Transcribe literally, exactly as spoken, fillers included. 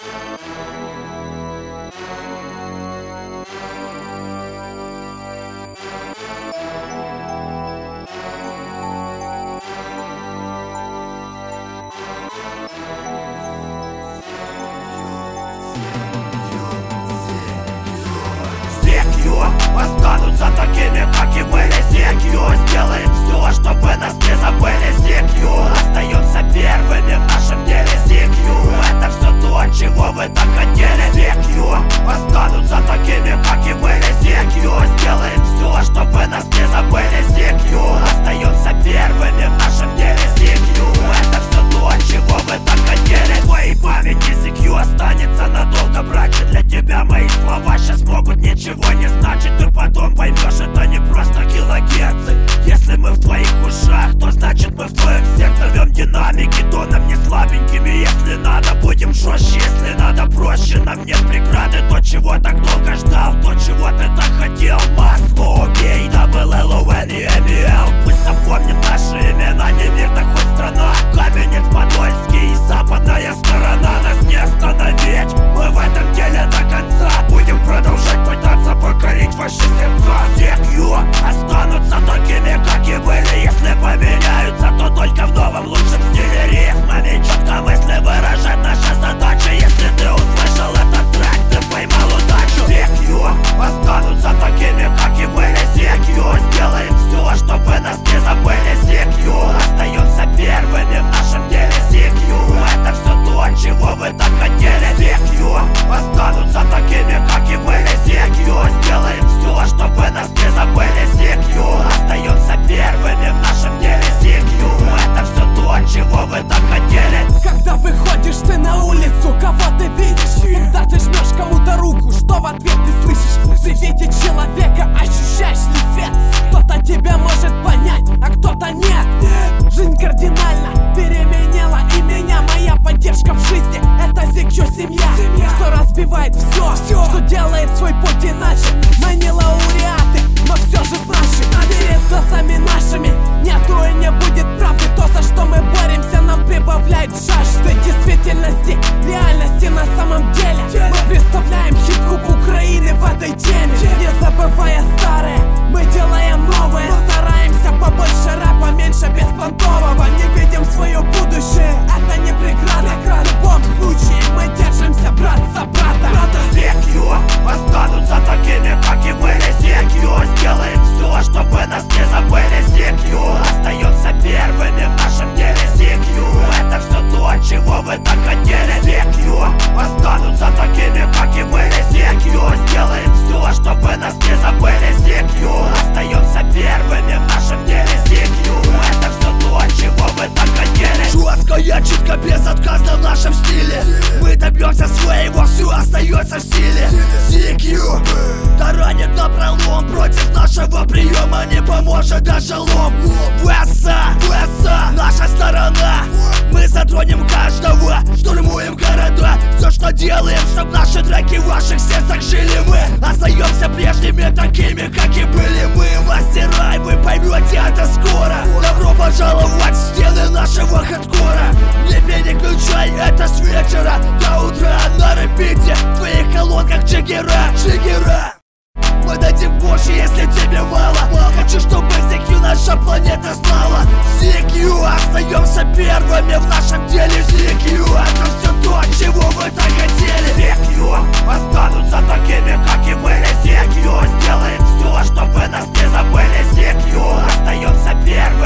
Останутся такими, как и были. Секью, сделаем все, чтобы нас не забыли. Секью, остаемся первыми в нашем деле. Секью, это все то, чего вы так хотели. Секью, останутся такими, как и были. Секью, сделаем все, чтобы нас не забыли. Секью, остаемся первыми в нашем деле. Секью, это все то, чего вы так хотели. В твоей памяти секью останется надолго, братья. Для тебя мои слова сейчас могут ничего не значить. Ты потом поймешь, это не просто килогерцы. Если мы в твоих ушах, то значит мы в твоем сердце. Рвем динамики тоном не слабенькими. Если надо, будем жестче, если надо проще. Нам нет преграды, то, чего так долго ждал, то, чего ты так хотел. Масло убей, дабл эл о эн и эм и эл. Пусть запомнит наши имена, не мир, так хоть страна. Каменец-Подольский и западная сторона. Нас не остановить, мы в этом деле до конца. Будем продолжать пытаться покорить ваши сердца. Секью останутся такими, как и были. Если поменяются, то только в новом лучшем стиле. Рифмами четко мысли выражать наша задача. Если ты услышал этот трек, ты поймал удачу. Секью останутся такими, как и были. Секью сделаем все, чтобы нас не забыли. Секью остаемся первыми в нашем деле. Секью это все то, чего вы так хотели. Секью останутся такими, как и были. Секью сделаем все, чтобы нас не забыли. Секью остаемся первыми в нашем деле. Секью это все то, чего вы так хотели. Когда выходишь ты на улицу, кого ты видишь? Когда ты жмешь кому-то руку, что в ответ ты слышишь? При виде человека ощущаешь ли свет? Кто-то тебя может понять, а кто-то нет. Жизнь кардинально переменила и меня. Моя поддержка в жизни — это секью семья, что разбивает все, все, что делает свой путь иначе. Мы не лауреаты, но все же значит. Перед глазами нашими нету и не будет правды. То, за что мы боремся, нам прибавляет жажды действительности, реальности на самом деле. Мы представляем хип-хоп Украины в этой теме. Не забывая старое, мы делаем новое. Стараемся побольше рэпа, меньше беспонтового. Не видим свое будущее, это не преграда. В любом случае мы держимся брат за брата. Секью останутся такими, как и были. Секью сделаем все, чтобы нас не забыли. Секью остаемся первыми в нашем деле. Секью это все то, чего вы так хотели. Секью останутся такими, как и были. Секью сделаем все, чтобы нас не забыли. Секью остаемся первыми в нашем деле. Секью это все то, чего вы так хотели. Жестко, я читко, безотказно в нашем стиле. Мы добьемся своего, все остается в силе. Секью таранит напролом, против нашего приема не поможет даже лом. ВСА, ВСА, наша сторона. Мы затронем каждого, штурмуем города. Все, что делаем, чтоб наши треки в ваших сердцах жили. Мы остаемся прежними, такими, как и были. Мы мастера, и вы поймете это скоро. Добро пожаловать в стены нашего хардкора. Не пей, не включай, это с вечера до утра на репите. В твоих колонках Джиггера, Джиггера. Мы дадим больше, если тебе мало. Хочу, чтобы секью наша планета знала. Секью остаемся первыми в нашем деле. Секью это все то, чего вы так хотели. Секью останутся такими, как и были. Секью сделаем все, чтобы нас не забыли. Секью остаемся первыми